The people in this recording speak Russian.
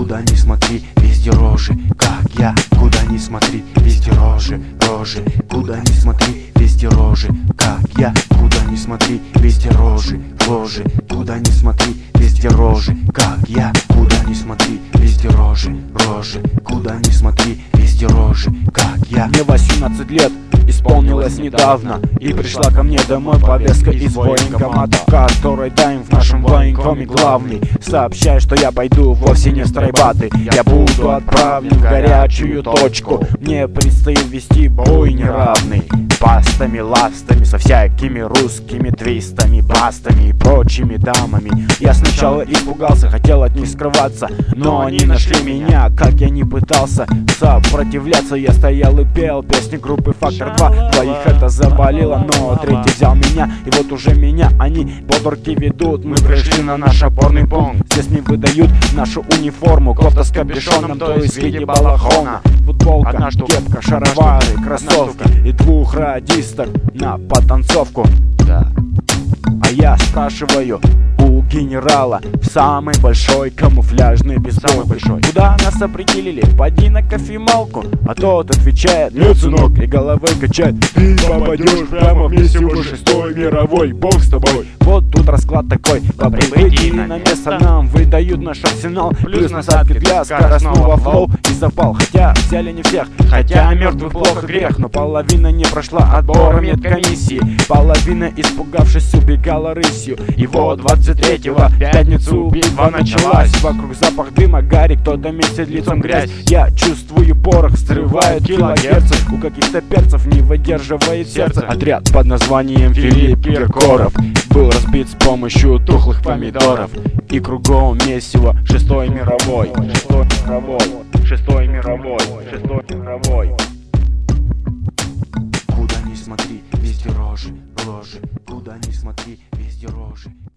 куда ни смотри, везде рожи, как я. Куда ни смотри, везде рожи, рожи, куда ни смотри, везде рожи, как я. Куда ни смотри, везде рожи, рожи, куда ни смотри, везде рожи, как я. Куда ни смотри, везде рожи, рожи, куда ни смотри, везде рожи, как я. Мне 18 лет исполнилось недавно, и пришла ко мне домой повестка из военкомата, который даем в нашем военкоме главный. Сообщает, что я пойду вовсе не в стройбаты, я буду отправлен в горячую точку. Мне предстоит вести бой неравный, пастами, ластами, со всякими русскими твистами, бастами и прочими дамами. Я сначала испугался, хотел от них скрываться, но они нашли меня, как я не пытался сопротивляться. Я стоял и пел песни группы Фактор 2. Двоих это заболело, но третий взял меня. И вот уже меня они под руки ведут. Мы пришли на наш опорный пункт. Здесь мне выдают нашу униформу, кофта с капюшоном, то есть в виде балахона, футболка, кепка, шаровары, кроссовки и 2 радисток на потанцовку. А я спрашиваю у генерала в самый большой камуфляжный бейсбол. Куда нас определили? Поди на кофемалку. А тот отвечает: нет, сынок, и головой качает. Ты попадешь прямо в месиво 6-й мировой, бог с тобой. Вот тут расклад такой: по прибытии на место нам выдают наш арсенал, плюс насадки для скоростного флоу и запал. Хотя взяли не всех, хотя мертвых плохо грех. Но половина не прошла отбора медкомиссии, половина, испугавшись, убегала рысью. И вот 23-го, в пятницу, битва началась. Вокруг запах дыма, гари, кто-то месяц лицом грязь. Я чувствую порох, взрывает килогерцы. У каких-то перцев не выдерживает сердце. Отряд под названием Филипп Киркоров был разбит с помощью тухлых помидоров. И кругом месиво 6-й мировой, 6-й мировой, 6-й мировой, 6-й мировой. Куда ни смотри, везде рожи, рожи, куда ни смотри, везде рожи.